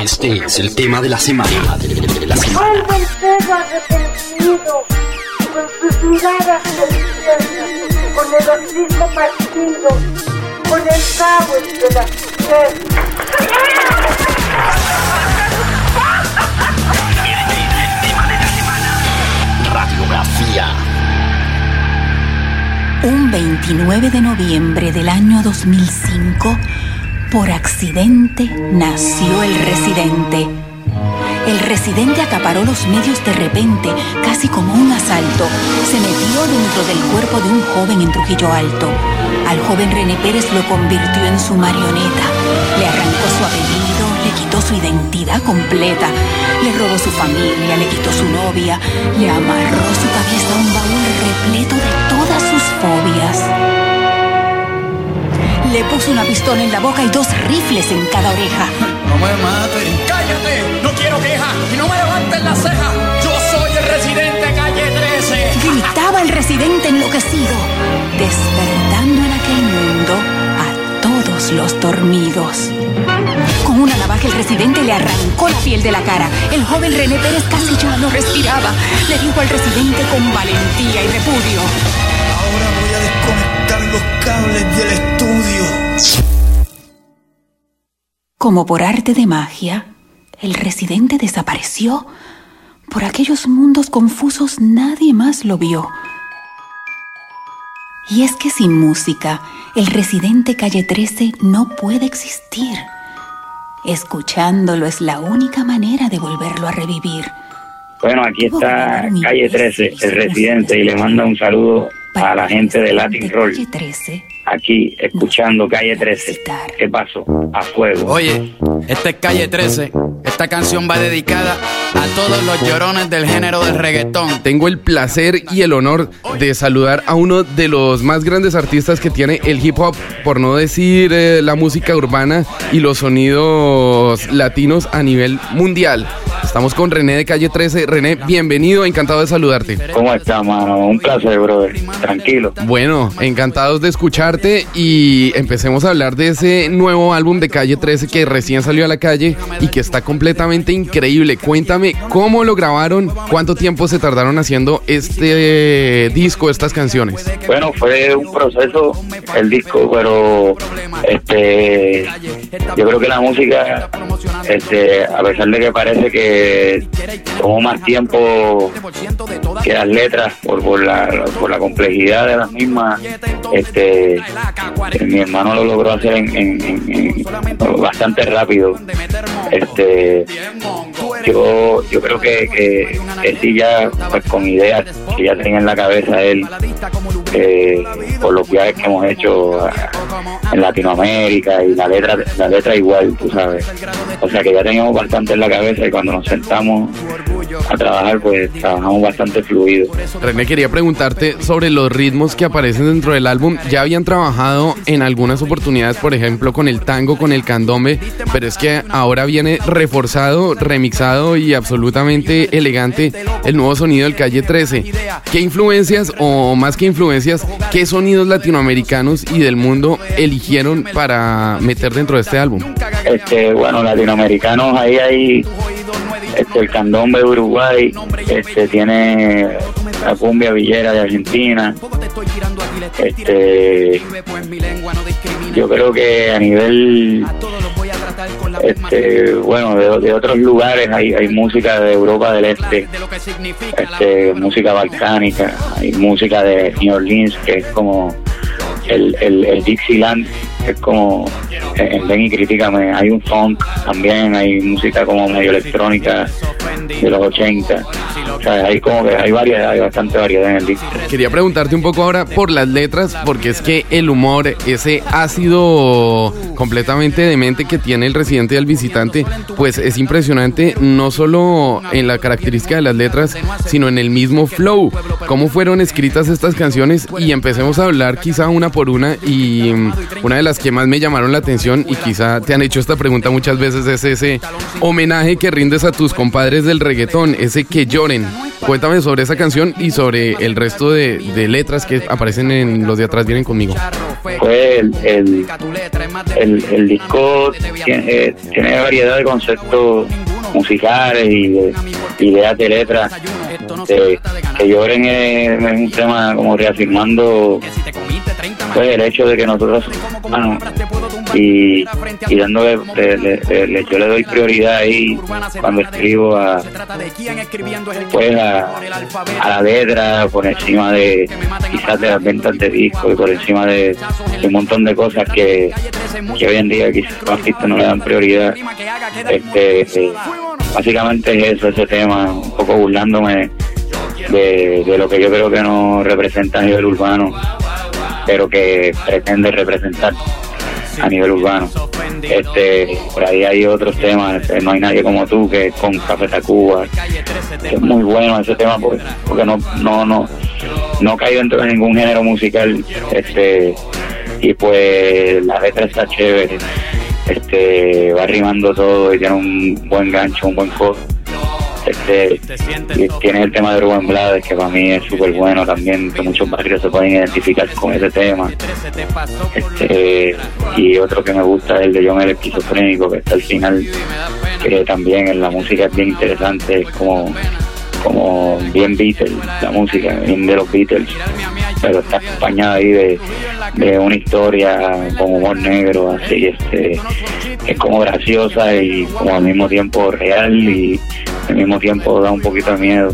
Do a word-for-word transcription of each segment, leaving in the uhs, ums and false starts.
Este es el tema de la semana. De, de, de la semana. Vuelve el perro arrepentido, con sus miradas deliciosas, con el hocico partido, con el cabo entre las piernas. Radiografía. Un veintinueve de noviembre del año dos mil cinco, por accidente, nació el residente. El residente acaparó los medios de repente, casi como un asalto. Se metió dentro del cuerpo de un joven en Trujillo Alto. Al joven René Pérez lo convirtió en su marioneta. Le arrancó su apellido, le quitó su identidad completa. Le robó su familia, le quitó su novia. Le amarró su cabeza a un baúl repleto de todas sus fobias. Le puso una pistola en la boca y dos rifles en cada oreja. No me maten. ¡Cállate! No quiero queja y no me levanten la ceja. Yo soy el residente calle trece. Gritaba el residente enloquecido, despertando en aquel mundo a todos los dormidos. Con una navaja el residente le arrancó la piel de la cara. El joven René Pérez casi ya no respiraba. Le dijo al residente con valentía y repudio: Ahora voy a desconectar los cables del estudio. Como por arte de magia, el residente desapareció. Por aquellos mundos confusos nadie más lo vio. Y es que sin música, el residente calle trece no puede existir. Escuchándolo es la única manera de volverlo a revivir. Bueno, aquí está calle trece, el residente, y le manda un saludo a la gente de Latin Roll. Aquí, escuchando Calle trece. ¿Qué pasó? A fuego. Oye, esta es Calle trece. Esta canción va dedicada a todos los llorones del género del reggaetón. Tengo el placer y el honor de saludar a uno de los más grandes artistas que tiene el hip hop, por no decir eh, la música urbana y los sonidos latinos a nivel mundial. Estamos con René de Calle trece. René, bienvenido, encantado de saludarte. ¿Cómo estás, mano? Un placer, brother. Tranquilo. Bueno, encantados de escucharte y empecemos a hablar de ese nuevo álbum de Calle trece que recién salió a la calle y que está completamente increíble. Cuéntame cómo lo grabaron, cuánto tiempo se tardaron haciendo este disco, estas canciones. Bueno, fue un proceso el disco, pero este, yo creo que la música, este, a pesar de que parece que tomó más tiempo que las letras por, por la por la complejidad de las mismas, este, mi hermano lo logró hacer en, en, en, en bastante rápido. Este, yo yo creo que, que, que sí, ya pues con ideas que ya tenía en la cabeza él, eh, por los viajes que hemos hecho a, en Latinoamérica, y la letra la letra igual, tú sabes. O sea que ya teníamos bastante en la cabeza, y cuando nos sentamos a trabajar, pues trabajamos bastante fluido. René, quería preguntarte sobre los ritmos que aparecen dentro del álbum. Ya habían trabajado en algunas oportunidades, por ejemplo, con el tango, con el candombe, pero es que ahora viene reforzado, remixado y absolutamente elegante el nuevo sonido del Calle trece. ¿Qué influencias, o más que influencias, qué sonidos latinoamericanos y del mundo eligieron para meter dentro de este álbum? Este, bueno, latinoamericanos, ahí hay este, el candombe de Uruguay, este, tiene la cumbia villera de Argentina. Este, yo creo que a nivel, este, bueno, de, de otros lugares hay, hay música de Europa del Este, este, música balcánica, hay música de New Orleans, que es como el, el, el Dixieland, es como en Ven y Critícame. Hay un funk también, hay música como medio electrónica de los ochenta. O sea, hay como que hay variedad, hay bastante variedad en el disco. Quería preguntarte un poco ahora por las letras, porque es que el humor, ese ácido completamente demente que tiene el residente y el visitante, pues es impresionante, no solo en la característica de las letras, sino en el mismo flow. ¿Cómo fueron escritas estas canciones? Y empecemos a hablar quizá una por una, y una de las las que más me llamaron la atención, y quizá te han hecho esta pregunta muchas veces, es ese homenaje que rindes a tus compadres del reggaetón, ese Que Lloren. Cuéntame sobre esa canción y sobre el resto de, de letras que aparecen en Los de Atrás Vienen Conmigo. Pues el, el, el, el disco tiene, tiene variedad de conceptos musicales y de ideas de letras. De, Que Lloren es, es un tema como reafirmando pues el hecho de que nosotros bueno, y, y dándole le, le, le, yo le doy prioridad ahí cuando escribo a pues a, a la letra por encima de quizás de las ventas de discos y por encima de, de un montón de cosas que, que hoy en día quizás los artistas no le dan prioridad. Este, este básicamente es eso, ese tema, un poco burlándome de, de lo que yo creo que no representa a nivel urbano, pero que pretende representar a nivel urbano. Este, por ahí hay otros temas, No hay nadie como tú, que es con Café Tacuba, que es muy bueno ese tema porque, porque no, no, no, no cae dentro de ningún género musical, este, y pues la letra está chévere, este, va rimando todo y tiene un buen gancho, un buen coro. Este, y tiene el tema de Rubén Blades, que para mí es súper bueno también, que muchos barrios se pueden identificar con ese tema. Este, y otro que me gusta es el de John el Esquizofrénico, que está al final, que también en la música es bien interesante, es como, como bien Beatles, la música, bien de los Beatles, pero está acompañada ahí de, de una historia con humor negro, así, este, es como graciosa y como al mismo tiempo real y al mismo tiempo da un poquito de miedo.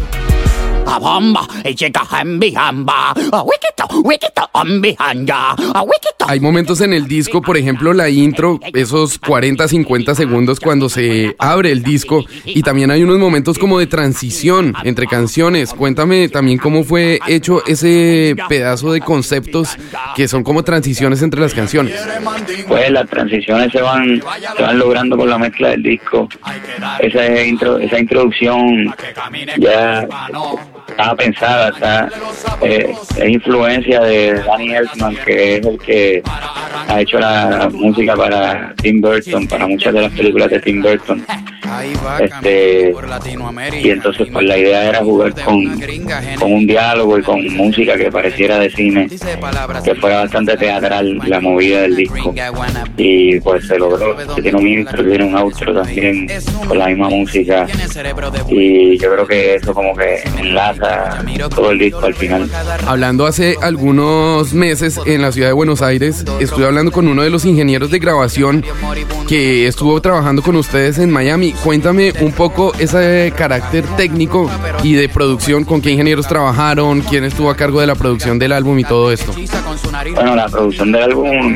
Hay momentos en el disco, por ejemplo la intro, esos cuarenta, cincuenta segundos cuando se abre el disco, y también hay unos momentos como de transición entre canciones. Cuéntame también cómo fue hecho ese pedazo de conceptos que son como transiciones entre las canciones. Pues las transiciones se van se van logrando con la mezcla del disco. Esa intro, esa introducción ya estaba pensada, está, eh, es influencia de Danny Elfman, que es el que ha hecho la música para Tim Burton, para muchas de las películas de Tim Burton. Este, y entonces pues la idea era jugar con, con un diálogo y con música que pareciera de cine, que fuera bastante teatral la movida del disco, y pues se logró. Que tiene un intro, tiene un outro también con la misma música, y yo creo que eso como que enlaza todo el disco al final. Hablando hace algunos meses en la ciudad de Buenos Aires, estuve hablando con uno de los ingenieros de grabación que estuvo trabajando con ustedes en Miami. Cuéntame un poco ese carácter técnico y de producción, con qué ingenieros trabajaron, quién estuvo a cargo de la producción del álbum y todo esto. Bueno, la producción del álbum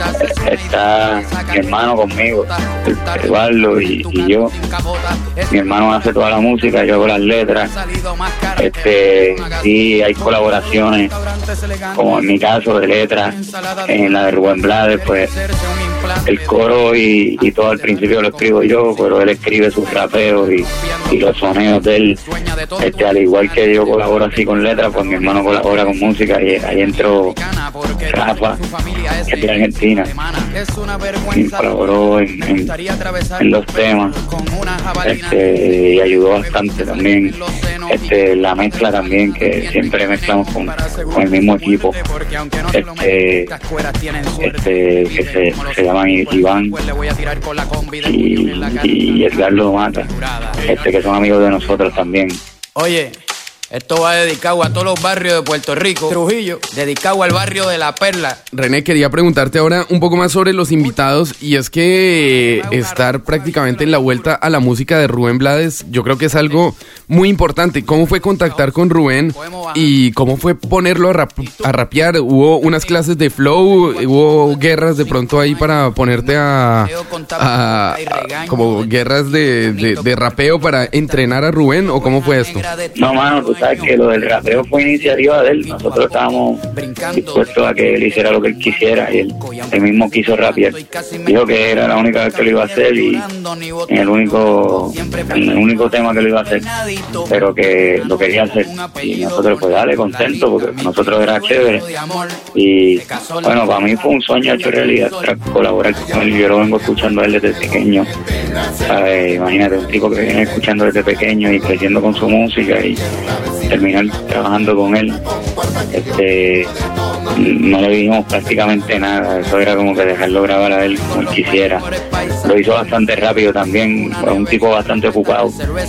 está mi hermano conmigo, Eduardo y, y yo. Mi hermano hace toda la música, yo hago las letras. Este, sí, hay colaboraciones, como en mi caso de letras, en la de Rubén Blades, pues el coro y, y todo al principio lo escribo yo, pero él escribe sus rapeos y, y los sonidos de él. Este, al igual que yo colaboro así con letras, pues mi hermano colabora con música, y ahí entró Rafa, que es de Argentina, y colaboró en, en, en los temas, este, y ayudó bastante también. Este, la mezcla también, que siempre mezclamos con, con el mismo equipo, este, este que se, se llaman Iván y, y Edgardo Mata, este, que son amigos de nosotros también. Oye, esto va dedicado a todos los barrios de Puerto Rico, Trujillo, dedicado al barrio de La Perla. René, quería preguntarte ahora un poco más sobre los invitados, y es que estar prácticamente en la vuelta a la música de Rubén Blades, yo creo que es algo muy importante. ¿Cómo fue contactar con Rubén y cómo fue ponerlo a, rap a rapear? ¿Hubo unas clases de flow? ¿Hubo guerras de pronto ahí para ponerte a, a, a como guerras de, de, de rapeo para entrenar a Rubén? ¿O cómo fue esto? No, mano, tú pasa es que lo del rapeo fue iniciativa de él. Nosotros estábamos dispuestos a que él hiciera lo que él quisiera y él, él mismo quiso rapear. Dijo que era la única vez que lo iba a hacer y en el único en el único tema que lo iba a hacer, pero que lo quería hacer. Y nosotros pues dale, contento, porque para nosotros era chévere. Y bueno, para mí fue un sueño hecho realidad colaborar con él. Yo lo vengo escuchando a él desde pequeño. ¿Sabes? Imagínate, un tipo que viene escuchando desde pequeño y creciendo con su música y terminar trabajando con él. Este, no le dijimos prácticamente nada, eso era como que dejarlo grabar a él como él quisiera. Lo hizo bastante rápido también, fue un tipo bastante ocupado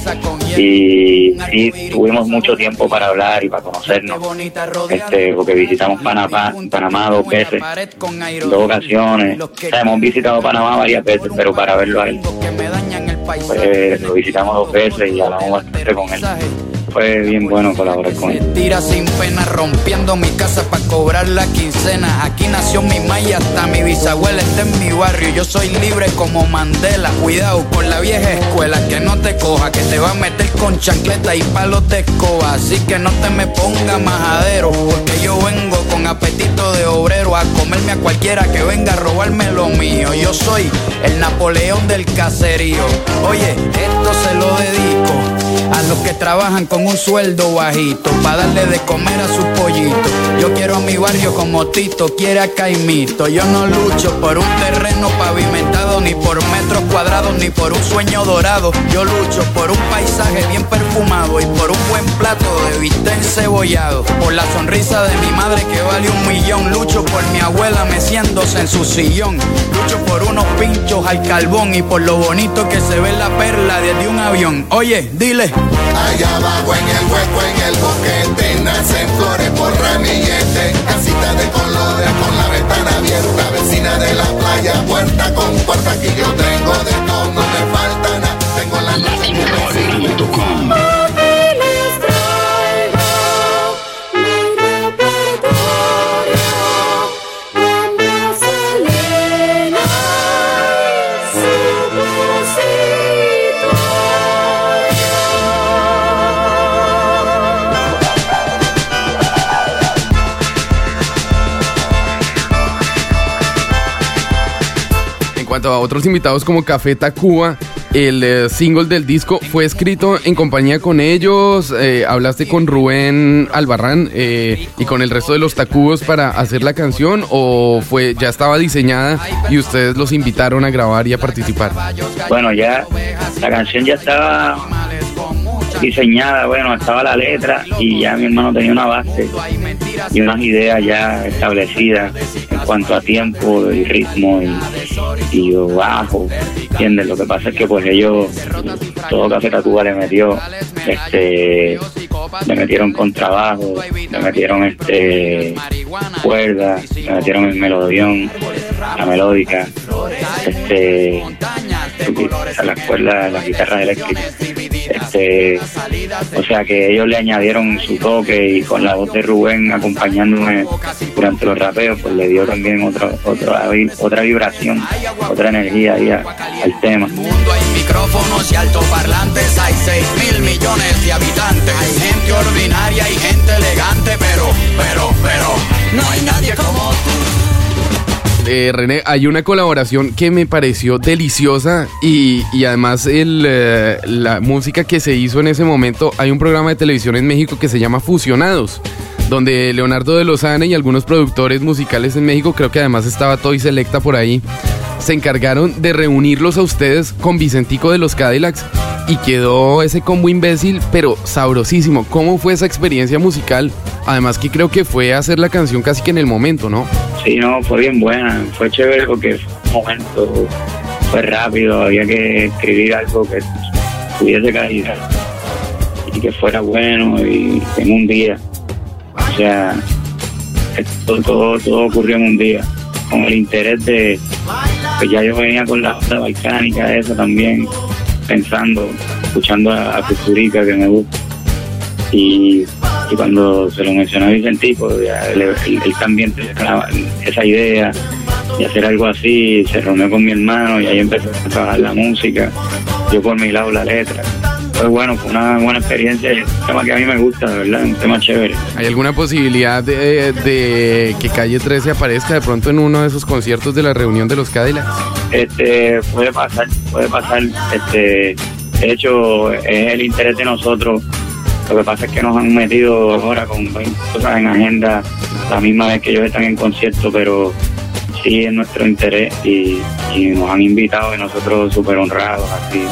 y sí tuvimos mucho tiempo para hablar y para conocernos, este, porque visitamos Panamá, Panamá dos veces, dos ocasiones. O sea, hemos visitado Panamá varias veces, pero para verlo a él, pues, lo visitamos dos veces y hablamos bastante con él. Fue bien bueno colaborar con él. Tira sin pena rompiendo mi casa para cobrar la quincena. Aquí nació mi maya, hasta mi bisabuela está en mi barrio. Yo soy libre como Mandela. Cuidado con la vieja escuela, que no te coja, que te va a meter con chancleta y palos de escoba. Así que no te me ponga majadero, porque yo vengo con apetito de obrero a comerme a cualquiera que venga a robarme lo mío. Yo soy el Napoleón del caserío. Oye, esto se lo dedico a los que trabajan con un sueldo bajito, pa' darle de comer a sus pollitos. Yo quiero a mi barrio como Tito quiere a Caimito. Yo no lucho por un terreno pavimentado, ni por metros cuadrados, ni por un sueño dorado. Yo lucho por un paisaje bien perfumado y por un buen plato de bistec encebollado. Por la sonrisa de mi madre que vale un millón. Lucho por mi abuela meciéndose en su sillón. Lucho por unos pinchos al carbón y por lo bonito que se ve la perla desde un avión. Oye, dile. Allá abajo en el hueco, en el boquete, nacen flores por ramillete. Casita de colores con la ventana abierta, vecina de la playa, puerta con puerta. Aquí yo tengo de todo, no me falta nada. Tengo la Latino punto com. En cuanto a otros invitados como Café Tacuba, el eh, single del disco fue escrito en compañía con ellos. Eh, hablaste con Rubén Albarrán eh, y con el resto de los Tacubos para hacer la canción, o fue ya estaba diseñada y ustedes los invitaron a grabar y a participar. Bueno, ya la canción ya estaba diseñada, bueno, estaba la letra y ya mi hermano tenía una base y unas ideas ya establecidas en cuanto a tiempo y ritmo y, y bajo, ¿entiendes? Lo que pasa es que pues ellos, todo Café Tacuba le metió, este, le metieron contrabajo, le metieron este cuerda, le metieron el melodión, la melódica, este, las cuerdas, las guitarras eléctricas. Este, o sea que ellos le añadieron su toque y con la voz de Rubén acompañándome durante los rapeos, pues le dio también otra otra otra vibración, otra energía ahí a, al tema. En el mundo hay micrófonos y altoparlantes, hay seis mil millones de habitantes. Hay gente ordinaria y gente elegante, pero, pero, pero, no hay nadie como tú. Eh, René, hay una colaboración que me pareció deliciosa y, y además el, eh, la música que se hizo en ese momento. Hay un programa de televisión en México que se llama Fusionados, donde Leonardo de Lozane y algunos productores musicales en México, creo que además estaba Toy Selecta por ahí, se encargaron de reunirlos a ustedes con Vicentico de los Cadillacs y quedó ese combo imbécil, pero sabrosísimo. ¿Cómo fue esa experiencia musical? Además que creo que fue hacer la canción casi que en el momento, ¿no? Sí, no, fue bien buena, fue chévere porque fue un momento, fue rápido, había que escribir algo que tuviese calidad y que fuera bueno y en un día. O sea, todo, todo, todo ocurrió en un día, con el interés de, pues ya yo venía con la onda balcánica esa también, pensando, escuchando a, a Custurica, que me gusta, y, y cuando se lo mencionó a Vicentico, ya él, él, él también tenía esa idea de hacer algo así, se reunió con mi hermano y ahí empezó a trabajar la música, yo por mi lado la letra, fue bueno, fue una buena experiencia. Es un tema que a mí me gusta, de verdad, un tema chévere. ¿Hay alguna posibilidad de, de que Calle trece aparezca de pronto en uno de esos conciertos de la reunión de los Cadillacs? Este, puede pasar, puede pasar. Este, de hecho, es el interés de nosotros. Lo que pasa es que nos han metido ahora con veinte cosas en agenda la misma vez que ellos están en concierto, pero sí es nuestro interés y, y nos han invitado y nosotros súper honrados así.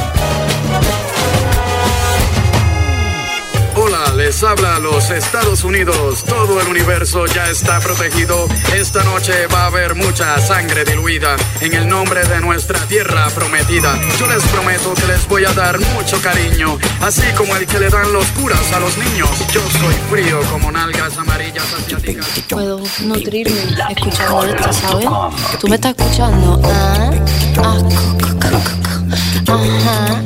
Hola, les habla los Estados Unidos. Todo el universo ya está protegido. Esta noche va a haber mucha sangre diluida en el nombre de nuestra tierra prometida. Yo les prometo que les voy a dar mucho cariño, así como el que le dan los curas a los niños. Yo soy frío como nalgas amarillas asiáticas. Puedo nutrirme escuchando esto, ¿sabes? ¿Tú me estás escuchando? Ah, ah, ajá.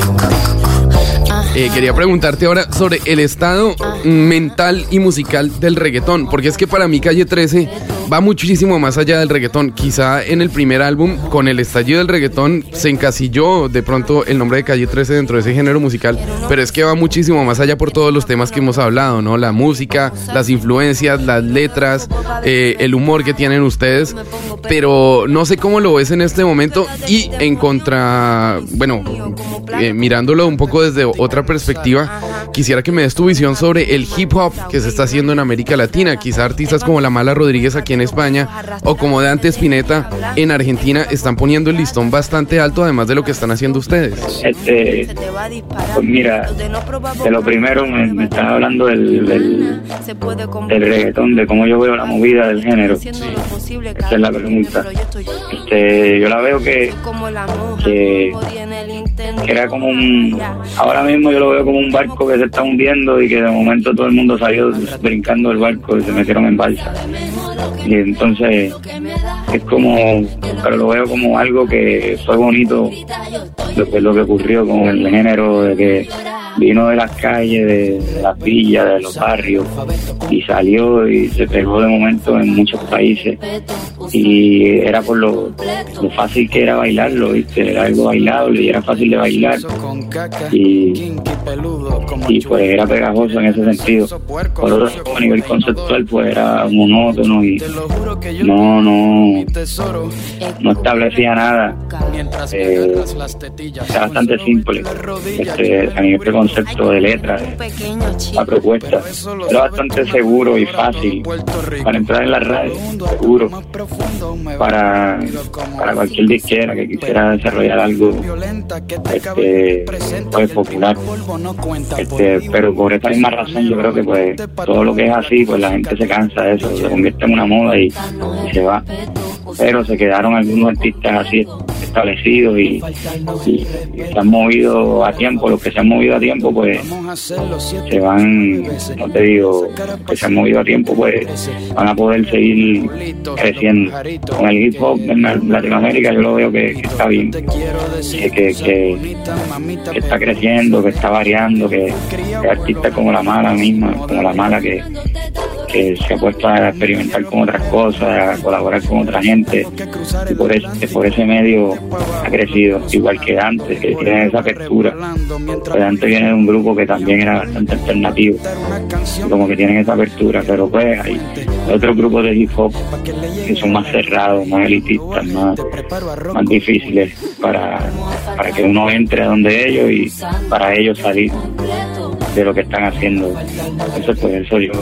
Eh, quería preguntarte ahora sobre el estado mental y musical del reggaetón, porque es que para mí Calle trece va muchísimo más allá del reggaetón. Quizá en el primer álbum, con el estallido del reggaetón, se encasilló de pronto el nombre de Calle trece dentro de ese género musical, pero es que va muchísimo más allá por todos los temas que hemos hablado, ¿no? La música, las influencias, las letras, eh, el humor que tienen ustedes, pero no sé cómo lo ves en este momento y en contra, bueno, eh, mirándolo un poco desde otra perspectiva, quisiera que me des tu visión sobre el hip hop que se está haciendo en América Latina. Quizá artistas como La Mala Rodríguez aquí en España o como Dante Spinetta en Argentina están poniendo el listón bastante alto, además de lo que están haciendo ustedes. Este, pues mira, de lo primero me, me estás hablando del, del, del reggaetón, de cómo yo veo la movida del género. Sí. Esa es la pregunta. Este, yo la veo que, que, que era como un, ahora mismo yo lo veo como un barco que se está hundiendo y que de momento todo el mundo salió brincando del barco y se metieron en balsa. Y entonces es como, pero lo veo como algo que fue bonito, lo que, lo que ocurrió con el género, de que vino de las calles, de, de las villas, de los barrios, y salió y se pegó de momento en muchos países, y era por lo, lo fácil que era bailarlo, ¿viste? Era algo bailable y era fácil de bailar, y, y pues era pegajoso en ese sentido. Por otro lado, a nivel conceptual, pues era monótono y no, no, no establecía nada. Eh, era bastante simple este, a nivel de concepto de letra, la propuesta era bastante seguro y fácil para entrar en la radio, seguro para, para cualquier disquera que quisiera desarrollar algo este, pues, popular, este, pero por esta misma razón yo creo que pues todo lo que es así, pues la gente se cansa de eso, se convierte en una moda y, y se va, pero se quedaron algunos artistas así establecidos y, y, y se han movido a tiempo. Los que se han movido a tiempo pues se van, no te digo que se han movido a tiempo, pues van a poder seguir creciendo. Con el hip hop en Latinoamérica yo lo veo que, que está bien, que, que, que, que está creciendo, que está variando, que, que artistas como La Mala misma, como La Mala que que se ha puesto a experimentar con otras cosas, a colaborar con otra gente, y por ese, por ese medio ha crecido, igual que Dante, que tiene esa apertura. Pues Dante viene de un grupo que también era bastante alternativo, como que tienen esa apertura, pero pues hay otros grupos de hip hop que son más cerrados, más elitistas, más, más difíciles para, para que uno entre a donde ellos y para ellos salir de lo que están haciendo. Entonces pues eso yo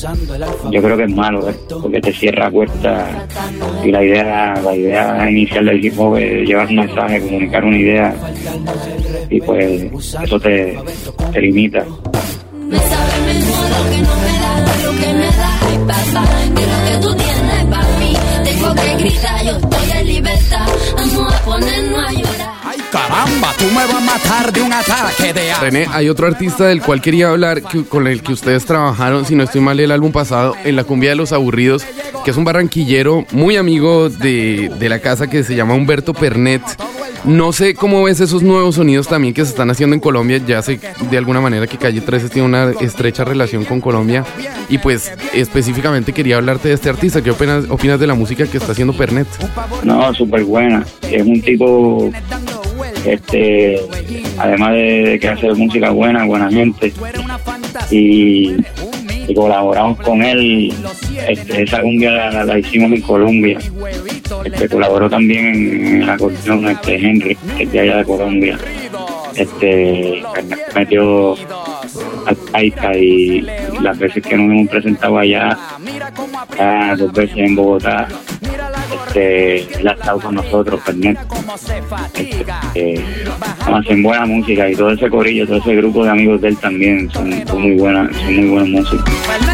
yo creo que es malo, ¿eh? Porque te cierra puertas, y la idea la idea inicial del hip hop es llevar un mensaje, comunicar una idea, y pues eso te, te limita. Me sabe mejor lo que no me da, lo que me da, ay papá, que lo que tú tienes para mí. Tengo que gritar, yo estoy en libertad, vamos a ponernos a llorar. Ay caramba, tú me vas a matar de un ataque de asma. René, hay otro artista del cual quería hablar, que, con el que ustedes trabajaron, si no estoy mal, el álbum pasado, en La Cumbia de los Aburridos, que es un barranquillero muy amigo de, de la casa, que se llama Humberto Pernet. No sé cómo ves esos nuevos sonidos también que se están haciendo en Colombia. Ya sé de alguna manera que Calle trece tiene una estrecha relación con Colombia, y pues específicamente quería hablarte de este artista. ¿Qué opinas, opinas de la música que está haciendo Pernet? No, súper buena. Es un tipo este, además de que hace música buena, buena gente, y, y colaboramos con él. Este, esa cumbia la, la hicimos en Colombia. Este, colaboró también en, en la acordeón este Henry, que es de allá de Colombia. Este, metió a Taika, y las veces que nos hemos presentado allá, ya dos veces en Bogotá, este, él ha estado con nosotros, Fernet. Este, eh, hacen buena música, y todo ese corillo, todo ese grupo de amigos de él también son, son muy buenas, son muy buenos músicos.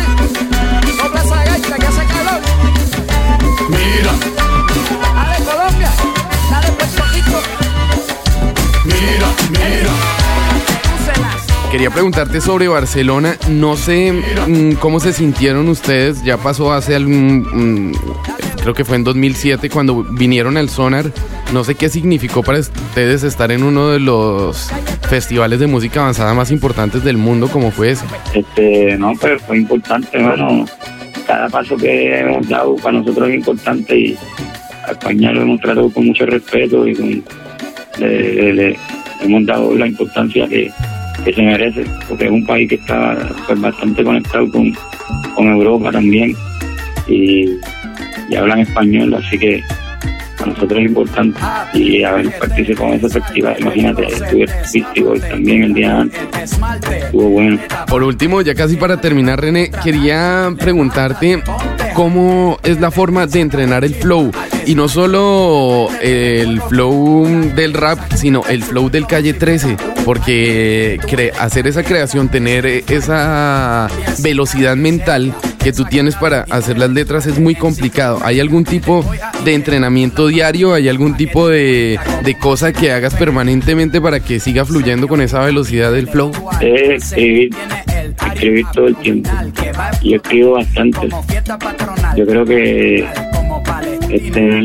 Mira, dale Colombia, dale Puerto Rico. Mira, mira. Quería preguntarte sobre Barcelona. No sé mmm, cómo se sintieron ustedes. Ya pasó hace algún, mmm, creo que fue en dos mil siete cuando vinieron al Sonar. No sé qué significó para ustedes estar en uno de los festivales de música avanzada más importantes del mundo, como fue ese. Este, no, pero fue importante, bueno. Cada paso que hemos dado para nosotros es importante, y a España lo hemos tratado con mucho respeto, y con, le, le, le hemos dado la importancia que, que se merece, porque es un país que está pues, bastante conectado con, con Europa también, y, y hablan español, así que para nosotros es importante. Y haber participado en ese festival, imagínate, estuve festival también el día antes, estuvo bueno. Por último, ya casi para terminar, René, quería preguntarte cómo es la forma de entrenar el flow, y no solo el flow del rap, sino el flow del Calle trece, porque cre- hacer esa creación, tener esa velocidad mental que tú tienes para hacer las letras es muy complicado. ¿Hay algún tipo de entrenamiento diario? ¿Hay algún tipo de, de cosa que hagas permanentemente para que siga fluyendo con esa velocidad del flow? Es escribir, escribir todo el tiempo. Y escribo bastante. Yo creo que es tener,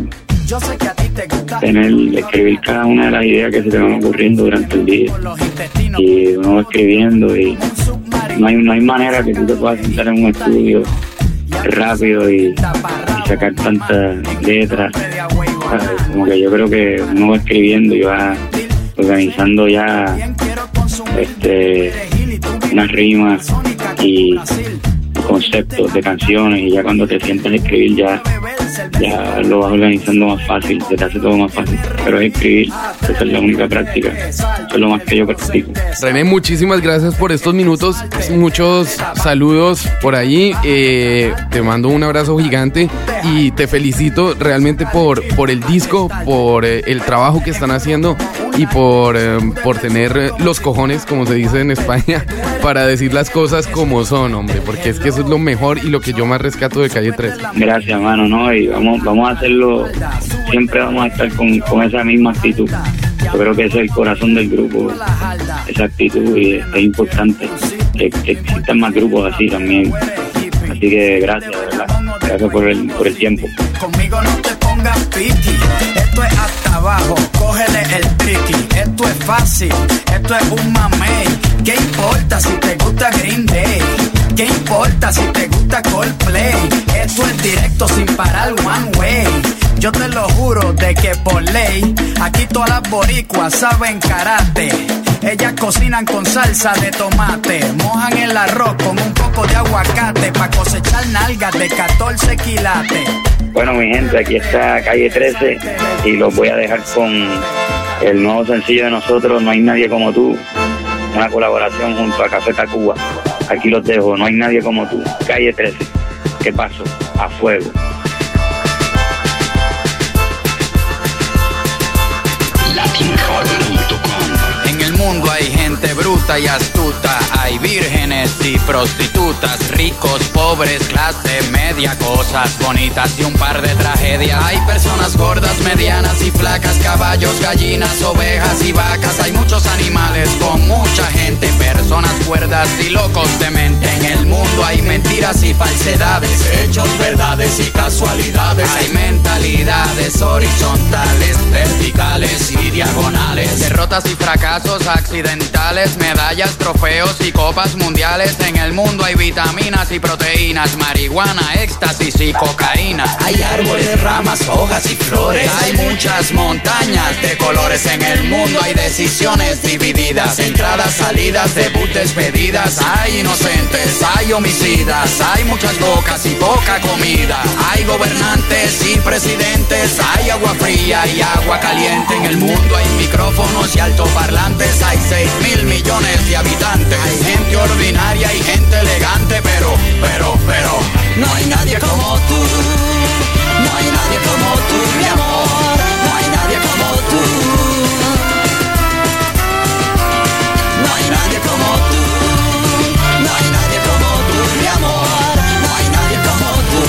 tener, escribir cada una de las ideas que se te van ocurriendo durante el día. Y uno va escribiendo, y no hay, no hay manera que tú te puedas sentar en un estudio rápido y, y sacar tantas letras. ¿Sabes? Como que yo creo que uno va escribiendo y va organizando ya este unas rimas y conceptos de canciones, y ya cuando te sientas a escribir ya, ya lo vas organizando más fácil, se te hace todo más fácil. Pero es escribir, esa es la única práctica, eso es lo más que yo practico. René, muchísimas gracias por estos minutos, muchos saludos por allí, eh, te mando un abrazo gigante y te felicito realmente por, por el disco, por eh, el trabajo que están haciendo, y por, eh, por tener los cojones, como se dice en España, para decir las cosas como son, hombre, porque es que eso es lo mejor y lo que yo más rescato de Calle trece. Gracias, mano, ¿no? Y vamos, vamos a hacerlo, siempre vamos a estar con, con esa misma actitud. Yo creo que ese es el corazón del grupo, esa actitud, y es, es importante que, que existan más grupos así también. Así que gracias, de verdad. Gracias por el, por el tiempo. Conmigo no te pongas piqui, esto es hasta abajo, cógele el tricky. Esto es fácil, esto es un mamey. ¿Qué importa si te gusta Green Day? ¿Qué importa si te gusta Coldplay? Esto es directo sin parar one way. Yo te lo juro de que por ley, aquí todas las boricuas saben karate. Ellas cocinan con salsa de tomate, mojan el arroz con un poco de aguacate pa' cosechar nalgas de catorce quilates. Bueno, mi gente, aquí está Calle trece y los voy a dejar con el nuevo sencillo de nosotros, No hay nadie como tú, una colaboración junto a Café Tacuba. Aquí los dejo, No hay nadie como tú, Calle trece. ¿Qué pasó? A fuego. En el mundo hay gente bruta y astuta, hay vírgenes y prostitutas, ricos, pobres, clase media, cosas bonitas y un par de tragedias. Hay personas gordas, medianas y flacas, caballos, gallinas, ovejas y vacas. Hay muchos animales con mucha gente, personas cuerdas y locos de mente. En el mundo hay hay mentiras y falsedades, hechos, verdades y casualidades. Hay mentalidades horizontales, verticales y diagonales, derrotas y fracasos accidentales, medallas, trofeos y copas mundiales. En el mundo hay vitaminas y proteínas, marihuana, éxtasis y cocaína. Hay árboles, ramas, hojas y flores. Hay muchas montañas de colores. En el mundo hay decisiones divididas, entradas, salidas, debut, despedidas. Hay inocentes, hay homicidas, hay muchas bocas y poca comida. Hay gobernantes y presidentes, hay agua fría y agua caliente. En el mundo hay micrófonos y altoparlantes, hay seis mil millones de habitantes. Hay gente ordinaria y gente elegante, pero, pero, pero no hay nadie como tú, no hay nadie como tú, mi amor, no hay nadie como tú, no hay nadie como tú, no hay nadie como tú, mi amor, no hay nadie como tú.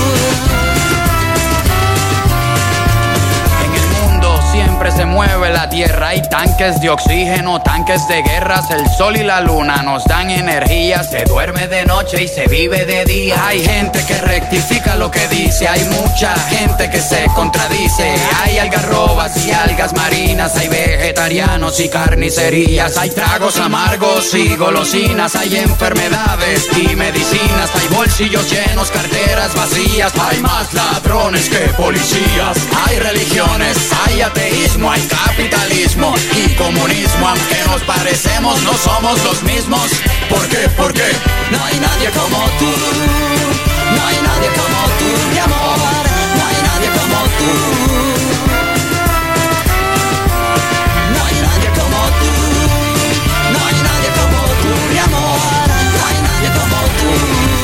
En el mundo siempre se mueve la tierra, hay tanques de oxígeno, tanques de guerras, el sol y la luna nos dan energía, se duerme de noche y se vive de día. Hay gente que rectifica lo que dice, hay mucha gente que se contradice. Hay algarrobas y algas marinas, hay vegetarianos y carnicerías, hay tragos amargos y golosinas, hay enfermedades y medicinas, hay bolsillos llenos, carteras vacías, hay más ladrones que policías. Hay religiones, hay ateísmo, hay capitalismo y comunismo. Aunque nos parecemos, no somos los mismos. ¿Por qué? ¿Por qué? No hay nadie como tú, no hay nadie como tú, mi amor, no hay nadie como tú, no hay nadie como tú, no hay nadie como tú, mi amor, no hay nadie como tú.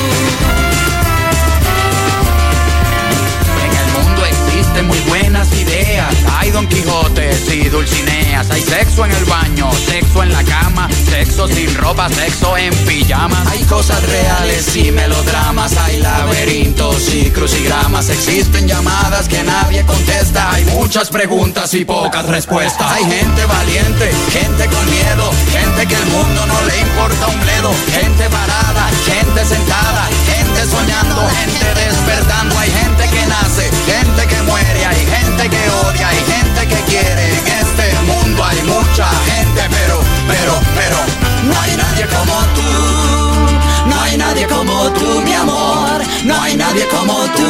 En el mundo existen muy buenas ideas, hay Don Quijotes y Dulcineas, hay sexo en el baño, sexo en la cama, sexo sin ropa, sexo en pijamas. Hay cosas reales y melodramas, hay laberintos y crucigramas, existen llamadas que nadie contesta, hay muchas preguntas y pocas respuestas. Hay gente valiente, gente con miedo, gente que el mundo no le importa un bledo, gente parada, gente sentada, gente soñando, gente despertando. Hay gente que nace, gente que muere, hay gente que odia, hay gente que quiere. En este mundo hay mucha gente, pero, pero, pero no hay nadie como tú, no hay nadie como tú, mi amor, no hay nadie como tú.